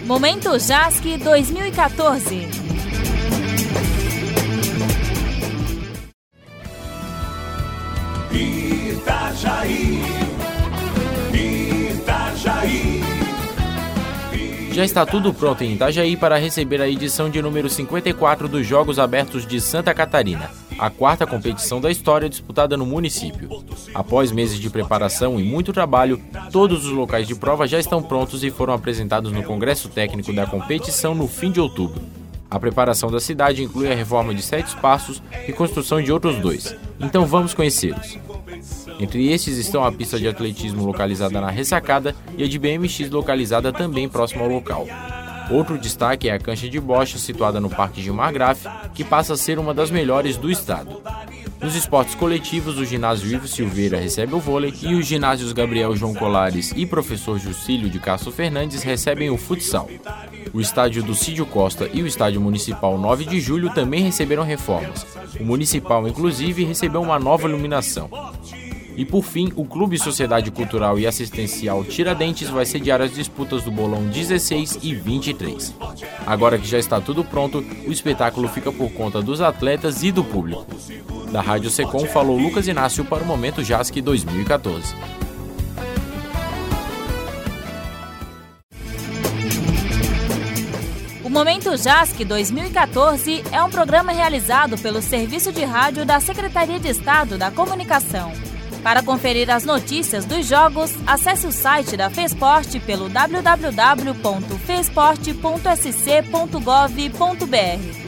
Momento JASC 2014. Itajaí. Já está tudo pronto em Itajaí para receber a edição de número 54 dos Jogos Abertos de Santa Catarina, a quarta competição da história disputada no município. Após meses de preparação e muito trabalho, todos os locais de prova já estão prontos e foram apresentados no Congresso Técnico da competição no fim de outubro. A preparação da cidade inclui a reforma de 7 espaços e construção de outros 2. Então vamos conhecê-los. Entre estes estão a pista de atletismo localizada na Ressacada e a de BMX localizada também próximo ao local. Outro destaque é a cancha de bocha situada no Parque Gilmar Graff, que passa a ser uma das melhores do estado. Nos esportes coletivos, o ginásio Ivo Silveira recebe o vôlei e os ginásios Gabriel João Colares e Professor Juscílio de Castro Fernandes recebem o futsal. O estádio do Cídio Costa e o estádio municipal 9 de Julho também receberam reformas. O municipal, inclusive, recebeu uma nova iluminação. E por fim, o Clube Sociedade Cultural e Assistencial Tiradentes vai sediar as disputas do bolão 16 e 23. Agora que já está tudo pronto, o espetáculo fica por conta dos atletas e do público. Da Rádio Secom falou Lucas Inácio para o Momento JASC 2014. O Momento JASC 2014 é um programa realizado pelo Serviço de Rádio da Secretaria de Estado da Comunicação. Para conferir as notícias dos jogos, acesse o site da FESPORT pelo www.fesporte.sc.gov.br.